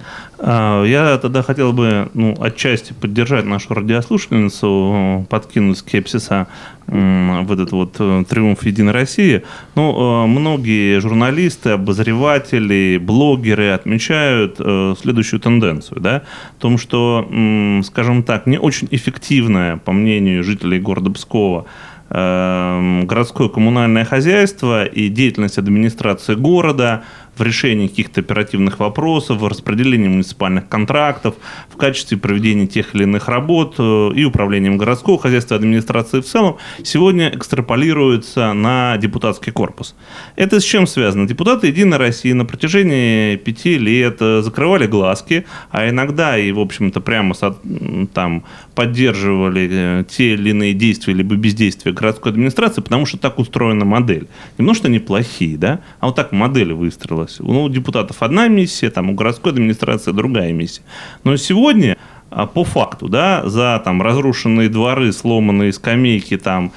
Я тогда хотел бы, ну, отчасти поддержать нашу радиослушательницу, подкинуть скепсиса в этот вот триумф «Единой России». Ну, многие журналисты, обозреватели, блогеры отмечают следующую тенденцию, да, в том, что, скажем так, не очень эффективное, по мнению жителей города Пскова, городское коммунальное хозяйство и деятельность администрации города в решении каких-то оперативных вопросов, в распределении муниципальных контрактов, в качестве проведения тех или иных работ и управлением городского хозяйства, администрации в целом, сегодня экстраполируется на депутатский корпус. Это с чем связано? Депутаты «Единой России» на протяжении пяти лет закрывали глазки, а иногда и, в общем-то, прямо там поддерживали те или иные действия либо бездействия городской администрации, потому что так устроена модель. Не потому что они плохие, да, а вот так модель выстроилась. Ну, у депутатов одна миссия, там, у городской администрации другая миссия. Но сегодня, по факту, да, за там, разрушенные дворы, сломанные скамейки, там,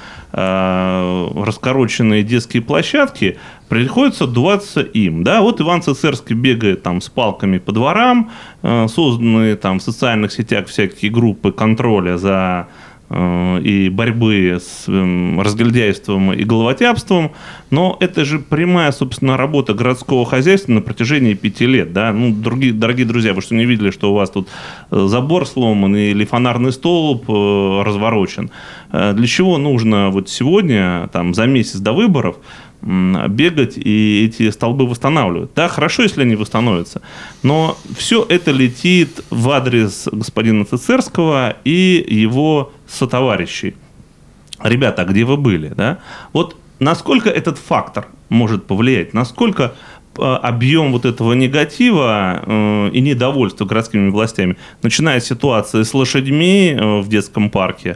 э, раскороченные детские площадки приходится отдуваться им. Да? Вот Иван Цицерский бегает там, с палками по дворам, э, созданные там, в социальных сетях всякие группы контроля за и борьбы с разгильдяйством и головотяпством, но это же прямая, собственно, работа городского хозяйства на протяжении пяти лет. Да? Ну, дорогие, дорогие друзья, вы что, не видели, что у вас тут забор сломан или фонарный столб разворочен? Для чего нужно вот сегодня, там, за месяц до выборов, бегать и эти столбы восстанавливать? Да, хорошо, если они восстановятся, но все это летит в адрес господина Цицерского и его сотоварищей. Ребята, а где вы были? Да? Вот насколько этот фактор может повлиять, насколько объем вот этого негатива э, и недовольства городскими властями, начиная с ситуации с лошадьми э, в детском парке,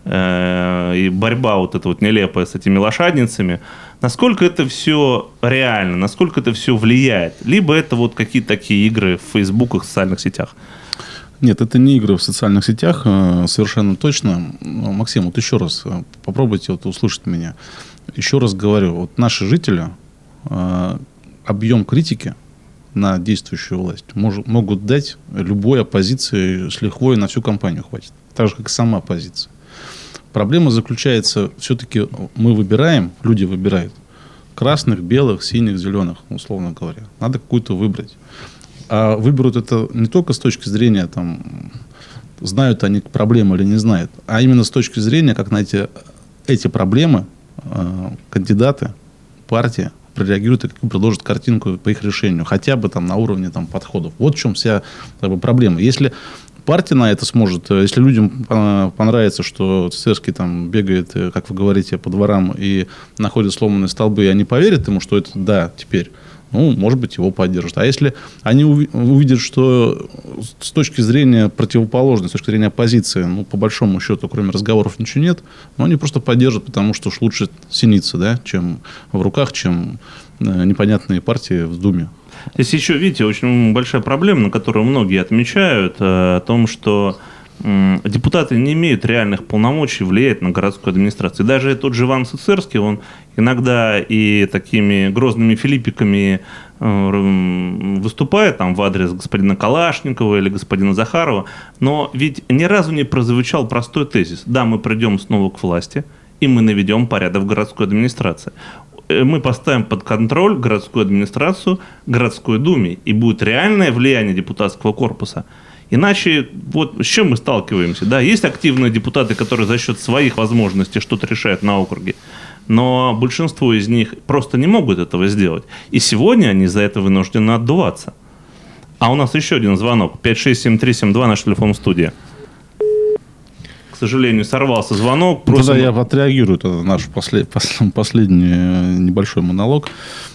и борьба вот эта вот нелепая с этими лошадницами, насколько это все реально, насколько это все влияет? Либо это вот какие-то такие игры в фейсбуках, в социальных сетях?
Нет, это не игры в социальных сетях, совершенно точно. Максим, вот еще раз попробуйте вот услышать меня. Еще раз говорю, вот наши жители объем критики на действующую власть мож, могут дать любой оппозиции с лихвой, на всю кампанию хватит. Так же, как и сама оппозиция. Проблема заключается, все-таки мы выбираем, люди выбирают красных, белых, синих, зеленых, условно говоря. Надо какую-то выбрать. А выберут это не только с точки зрения, там, знают они проблемы или не знают, а именно с точки зрения, как на эти, эти проблемы э, кандидаты, партия прореагируют и предложат картинку по их решению. Хотя бы там, на уровне там, подходов. Вот в чем вся как бы, проблема. Если партия на это сможет. Если людям понравится, что Цистерский там бегает, как вы говорите, по дворам и находит сломанные столбы, и они поверят ему, что это да, теперь, ну, может быть, его поддержат. А если они увидят, что с точки зрения противоположной, с точки зрения оппозиции, ну, по большому счету, кроме разговоров, ничего нет, ну, они просто поддержат, потому что уж лучше синица, да, чем в руках, чем непонятные партии в Думе.
Здесь еще, видите, очень большая проблема, на которую многие отмечают, о том, что депутаты не имеют реальных полномочий влиять на городскую администрацию. Даже тот же Иван Цицерский, он иногда и такими грозными филиппиками выступает там в адрес господина Калашникова или господина Захарова, но ведь ни разу не прозвучал простой тезис. Да, мы придем снова к власти, и мы наведем порядок в городской администрации. Мы поставим под контроль городскую администрацию, городской думе, и будет реальное влияние депутатского корпуса. Иначе вот с чем мы сталкиваемся? Да, есть активные депутаты, которые за счет своих возможностей что-то решают на округе, но большинство из них просто не могут этого сделать. И сегодня они за это вынуждены отдуваться. А у нас еще один звонок. пять шесть семь три семь два, наш телефон в студии. К сожалению, сорвался звонок.
Просим... Тогда я отреагирую на наш послед... последний небольшой монолог.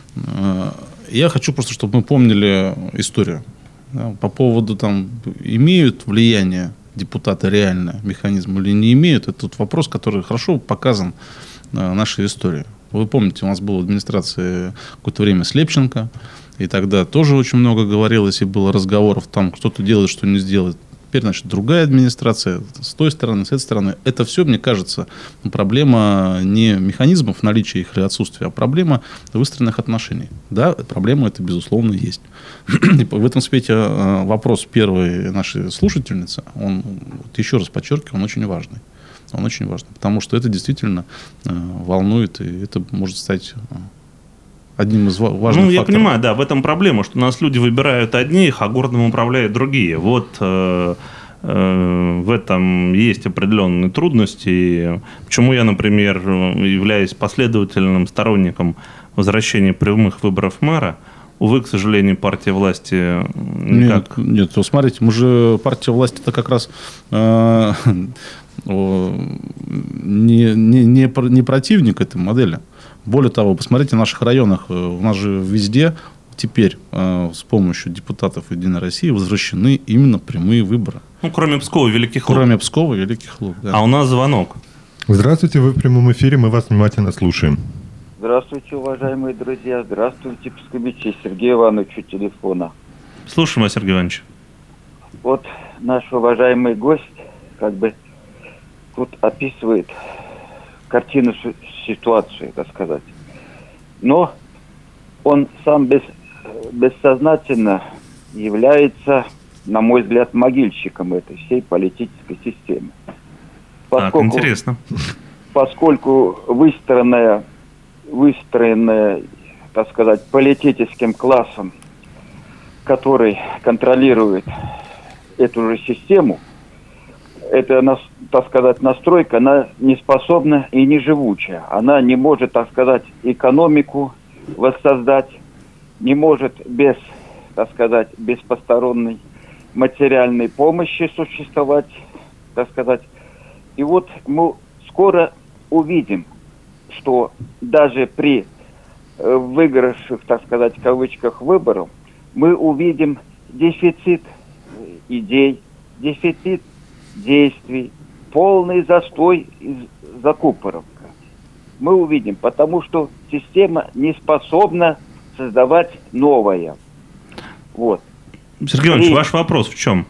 Я хочу просто, чтобы мы помнили историю. По поводу, там, имеют влияние депутаты реальное механизм или не имеют, это тот вопрос, который хорошо показан в нашей истории. Вы помните, у нас было в администрации какое-то время Слепченко, и тогда тоже очень много говорилось, и было разговоров, там кто-то делает, что не сделает. Теперь, значит, другая администрация, с той стороны, с этой стороны. Это все, мне кажется, проблема не механизмов наличия их или отсутствия, а проблема выстроенных отношений. Да, проблема это, безусловно, есть. И в этом свете вопрос первой нашей слушательницы, он, вот еще раз подчеркиваю, он очень важный. Он очень важный, потому что это действительно волнует, и это может стать... одним из важных факторов.
Ну, я понимаю, да, в этом проблема, что у нас люди выбирают одних, а городом управляют другие. Вот э, э, в этом есть определенные трудности. Почему я, например, являюсь последовательным сторонником возвращения прямых выборов мэра. Увы, к сожалению, партия власти никак...
Нет, нет, смотрите, мы же партия власти это как раз... Э, не, не, не, не противник этой модели. Более того, посмотрите, в наших районах, у нас же везде теперь э, с помощью депутатов Единой России возвращены именно прямые выборы.
Ну, кроме Пскова, Великих Луг.
Кроме Пскова, Великих Луг, да.
А у нас звонок.
Здравствуйте, вы в прямом эфире, мы вас внимательно слушаем.
Здравствуйте, уважаемые друзья. Здравствуйте, псковичи. Сергей Иванович у телефона.
Слушаем вас, Сергей Иванович.
Вот наш уважаемый гость как бы тут описывает картину ситуации, так сказать. Но он сам без, бессознательно является, на мой взгляд, могильщиком этой всей политической системы.
Поскольку, так, интересно.
Поскольку выстроенная, выстроенная, так сказать, политическим классом, который контролирует эту же систему, эта, так сказать, настройка, она не способна и не живучая. Она не может, так сказать, экономику воссоздать, не может без, так сказать, без посторонней материальной помощи существовать, так сказать. И вот мы скоро увидим, что даже при выигравших, так сказать, в кавычках выборах, мы увидим дефицит идей, дефицит действий, полный застой и закупоровка. Мы увидим, потому что система не способна создавать новое. Вот.
Сергей Иванович, и... ваш вопрос в чем?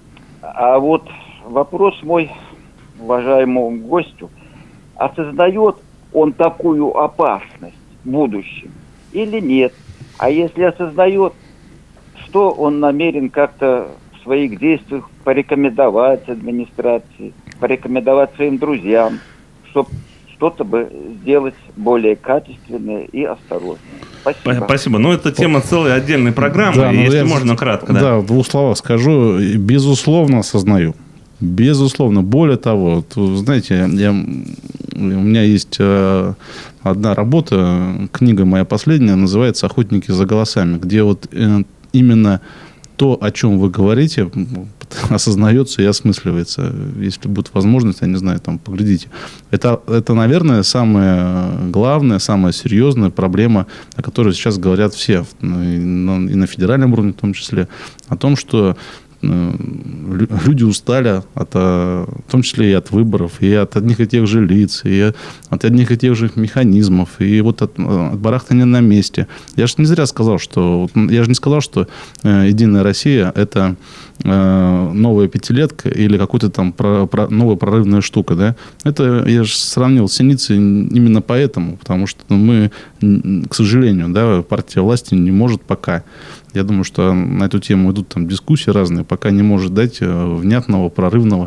А вот вопрос мой уважаемому гостю. Осознает он такую опасность в будущем или нет? А если осознает, что он намерен как-то в своих действиях порекомендовать администрации, порекомендовать своим друзьям, чтобы что-то бы сделать более качественное и осторожное. Спасибо.
Спасибо. Ну, это тема целой отдельной программы, да, если я, можно кратко. Да.
да, в двух словах скажу. Безусловно, осознаю. Безусловно. Более того, вот, знаете, я, у меня есть э, одна работа, книга моя последняя, называется «Охотники за голосами», где вот э, именно то, о чем вы говорите, осознается и осмысливается. Если будет возможность, я не знаю, там, поглядите. Это, это, наверное, самая главная, самая серьезная проблема, о которой сейчас говорят все, и на, и на федеральном уровне в том числе, о том, что люди устали, от, в том числе и от выборов, и от одних и тех же лиц, и от одних и тех же механизмов, и вот от, от барахтания на месте. Я же не зря сказал, что... Я же не сказал, что «Единая Россия» — это новая пятилетка или какая-то там про, про, новая прорывная штука. Да? Это я же сравнил с Синицей именно поэтому, потому что мы, к сожалению, да, партия власти не может пока... Я думаю, что на эту тему идут там дискуссии разные, пока не может дать внятного, прорывного,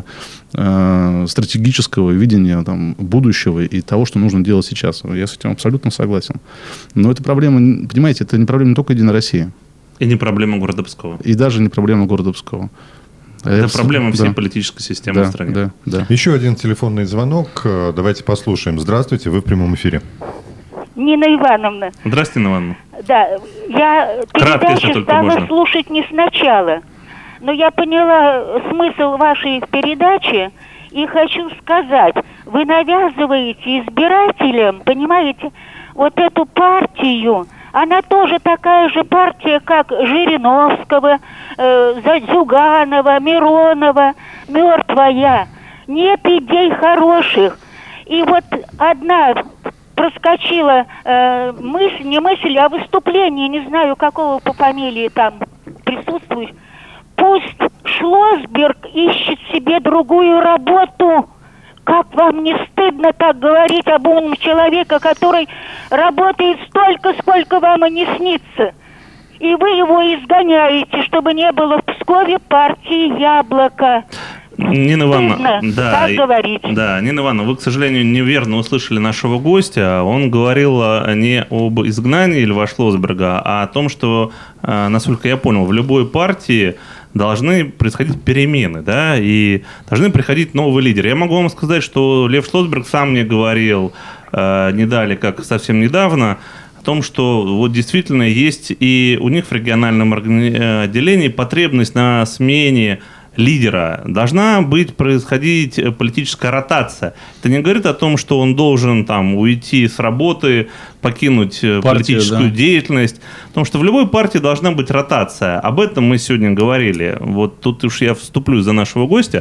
э, стратегического видения там, будущего и того, что нужно делать сейчас. Я с этим абсолютно согласен. Но эта проблема, понимаете, это не проблема не только «Единой России».
И не проблема города Пскова.
И даже не проблема города Пскова.
Это, это проблема всей да. политической системы
да,
в стране.
Да, да.
Еще один телефонный звонок. Давайте послушаем. Здравствуйте, вы в прямом эфире.
Нина Ивановна.
Здравствуйте, Нина Ивановна.
Да, я передачу стала можно. слушать не сначала, но я поняла смысл вашей передачи и хочу сказать, вы навязываете избирателям, понимаете, вот эту партию, она тоже такая же партия, как Жириновского, э, Зюганова, Миронова, мертвая. Нет идей хороших. И вот одна... проскочила э, мысль, не мысль, а выступление, не знаю, какого по фамилии там присутствует. Пусть Шлосберг ищет себе другую работу. Как вам не стыдно так говорить об умном человеке, который работает столько, сколько вам и не снится. И вы его изгоняете, чтобы не было в Пскове партии «Яблоко».
Нина Ивановна, да,
говорить.
да, Нина Ивановна, вы, к сожалению, неверно услышали нашего гостя. Он говорил не об изгнании Льва Шлосберга, а о том, что, насколько я понял, в любой партии должны происходить перемены, да, и должны приходить новые лидеры. Я могу вам сказать, что Лев Шлосберг сам мне говорил не далее, как совсем недавно, о том, что вот действительно есть и у них в региональном отделении потребность на смене лидера. Должна быть происходить политическая ротация. Это не говорит о том, что он должен там уйти с работы, покинуть Партию, политическую да. деятельность. Потому что в любой партии должна быть ротация. Об этом мы сегодня говорили. Вот тут уж я вступлю за нашего гостя.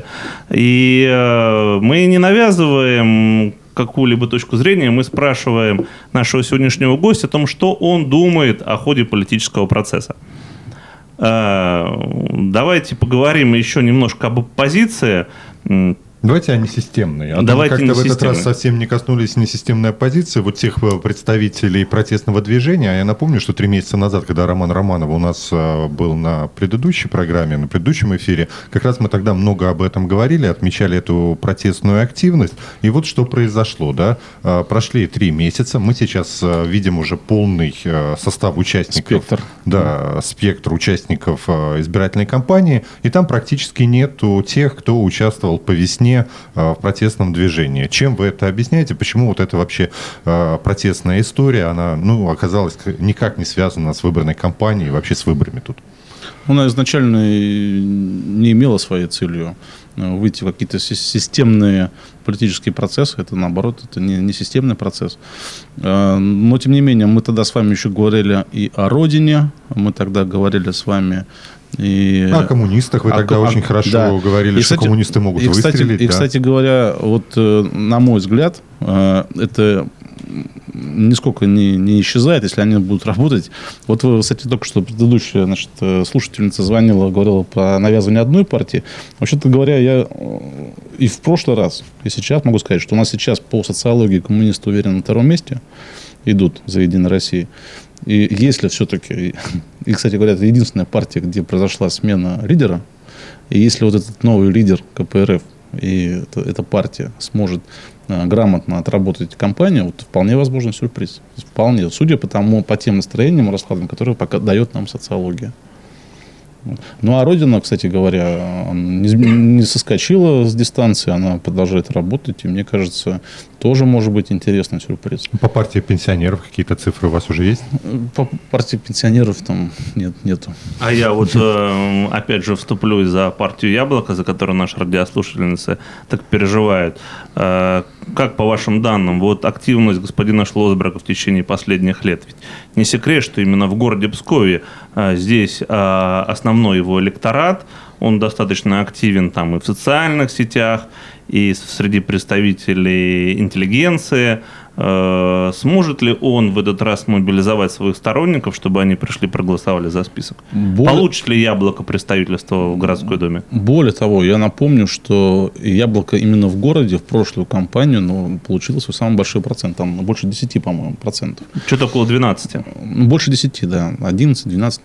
И э, мы не навязываем какую-либо точку зрения, мы спрашиваем нашего сегодняшнего гостя о том, что он думает о ходе политического процесса. Давайте поговорим еще немножко об оппозиции.
Давайте о несистемной. А
Давайте
как-то в этот раз совсем не коснулись несистемной оппозиции, вот тех представителей протестного движения. А я напомню, что три месяца назад, когда Роман Романов у нас был на предыдущей программе, на предыдущем эфире, как раз мы тогда много об этом говорили, отмечали эту протестную активность. И вот что произошло. Да? Прошли три месяца, мы сейчас видим уже полный состав участников.
Спектр.
Да, спектр участников избирательной кампании. И там практически нету тех, кто участвовал по весне в протестном движении. Чем вы это объясняете? Почему вот эта вообще э, протестная история, она ну, оказалась никак не связана с выборной кампанией, вообще с выборами тут?
Она изначально не имела своей целью выйти в какие-то системные политические процессы. Это, наоборот, это не, не системный процесс. Но, тем не менее, мы тогда с вами еще говорили и о родине. Мы тогда говорили с вами и...
О коммунистах вы а, тогда а, очень хорошо да. говорили, и, что кстати, коммунисты могут
и, кстати,
выстрелить.
И,
да.
кстати говоря, вот, на мой взгляд, это нисколько не, не исчезает, если они будут работать. Вот вы, кстати, только что предыдущая значит, слушательница звонила, говорила про навязывание одной партии. Вообще-то говоря, я и в прошлый раз, и сейчас могу сказать, что у нас сейчас по социологии коммунисты уверенно на втором месте идут за «Единой Россией». И если все-таки, и, кстати говоря, это единственная партия, где произошла смена лидера, и если вот этот новый лидер ка пэ эр эф и это, эта партия сможет а, грамотно отработать кампанию, вот вполне возможен сюрприз. Вполне. Судя по тому, по тем настроениям и раскладам, которые пока дает нам социология. Ну, а Родина, кстати говоря, не, не соскочила с дистанции, она продолжает работать, и мне кажется, тоже может быть интересный сюрприз.
По партии пенсионеров какие-то цифры у вас уже есть?
По партии пенсионеров там нет, нету.
А я вот э, опять же вступлю за партию «Яблоко», за которую наши радиослушательницы так переживают. Э, как по вашим данным, вот активность господина Шлосберга в течение последних лет? Ведь не секрет, что именно в городе Пскове э, здесь э, основной его электорат, он достаточно активен там и в социальных сетях, и среди представителей интеллигенции. Э, сможет ли он в этот раз мобилизовать своих сторонников, чтобы они пришли проголосовали за список? Более... Получит ли «Яблоко» представительство в городской думе?
Более того, я напомню, что «Яблоко» именно в городе в прошлую кампанию ну, получило свой самый большой процент. Там больше десяти, по-моему, процентов.
Что-то около двенадцати?
Больше десяти, да. одиннадцать-двенадцать.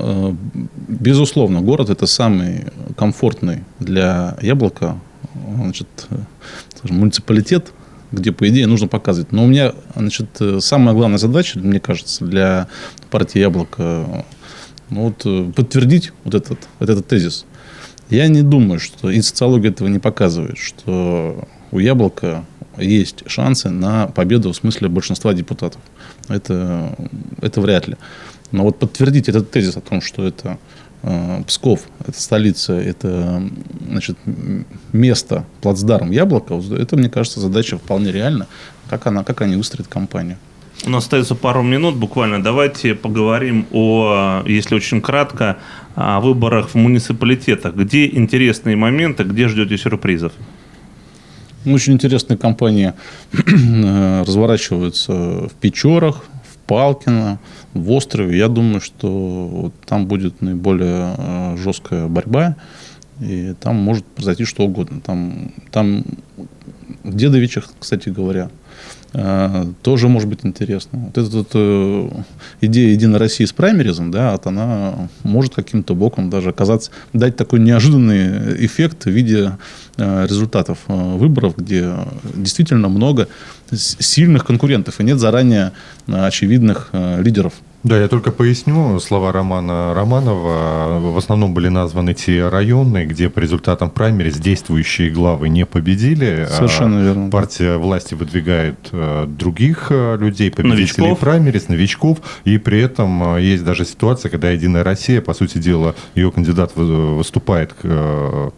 Безусловно, город – это самый комфортный для «Яблока», значит, скажем, муниципалитет, где, по идее, нужно показывать. Но у меня, значит, самая главная задача, мне кажется, для партии «Яблоко» ну, вот, подтвердить вот этот, вот этот тезис. Я не думаю, что и социология этого не показывает, что у «Яблока» есть шансы на победу в смысле большинства депутатов. Это, это вряд ли. Но вот подтвердить этот тезис о том, что это Псков, это столица, это значит, место, плацдарм «Яблоко», это, мне кажется, задача вполне реальна. Как, она, как они выстроят кампанию?
У нас остается пару минут буквально. Давайте поговорим о, если очень кратко, о выборах в муниципалитетах. Где интересные моменты, где ждете сюрпризов?
Очень интересные кампании разворачиваются в Печорах, в Палкино, в Острове. Я думаю, что вот там будет наиболее жесткая борьба, и там может произойти что угодно. Там, там в Дедовичах, кстати говоря, тоже может быть интересно. Вот эта вот идея «Единой России» с праймеризом, да, вот она может каким-то боком даже оказаться, дать такой неожиданный эффект в виде результатов выборов, где действительно много сильных конкурентов и нет заранее очевидных лидеров.
Да, я только поясню слова Романа Романова. В основном были названы те районы, где по результатам праймериз действующие главы не победили.
Совершенно верно.
Партия власти выдвигает других людей, победителей
новичков.
праймериз, новичков. И при этом есть даже ситуация, когда «Единая Россия», по сути дела, ее кандидат выступает к...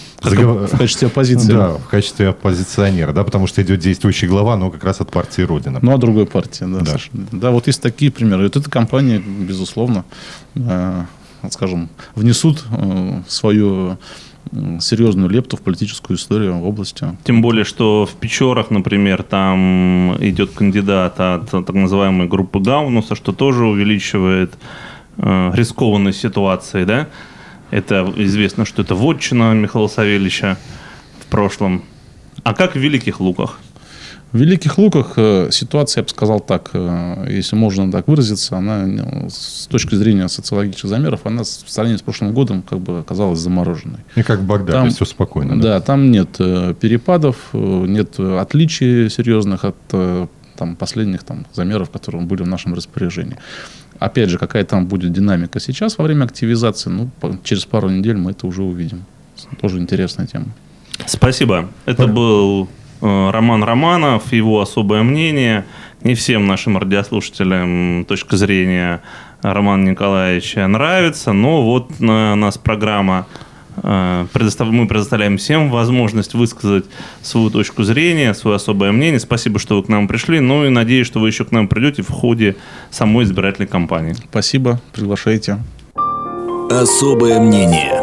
В качестве оппозиции.
Да, в качестве оппозиционера, да, потому что идет действующий глава, но как раз от партии Родина.
Ну, а другой партии, да.
Да,
да вот есть такие примеры. И вот эта компания, безусловно, э, скажем, внесут э, свою серьезную лепту в политическую историю в области.
Тем более, что в Печорах, например, там идет кандидат от так называемой группы Гаунуса, что тоже увеличивает э, рискованность ситуации, да. Это известно, что это вотчина Михаила Савельича в прошлом. А как в Великих Луках?
В Великих Луках ситуация, я бы сказал так, если можно так выразиться, она с точки зрения социологических замеров, она в сравнении с прошлым годом как бы оказалась замороженной.
И как в Багдаде, там, все спокойно.
Да, да, там нет перепадов, нет отличий серьезных от там, последних там, замеров, которые были в нашем распоряжении. Опять же, какая там будет динамика сейчас во время активизации, ну, через пару недель мы это уже увидим. Тоже интересная тема.
Спасибо. Это был э, Роман Романов, его особое мнение. Не всем нашим радиослушателям точка зрения Романа Николаевича нравится, но вот на нас программа мы предоставляем всем возможность высказать свою точку зрения, свое особое мнение. Спасибо, что вы к нам пришли. Ну и надеюсь, что вы еще к нам придете в ходе самой избирательной кампании.
Спасибо, приглашайте.
Особое мнение.